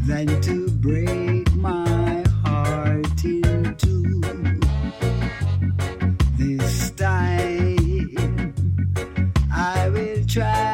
than to break my heart in two. This time I will try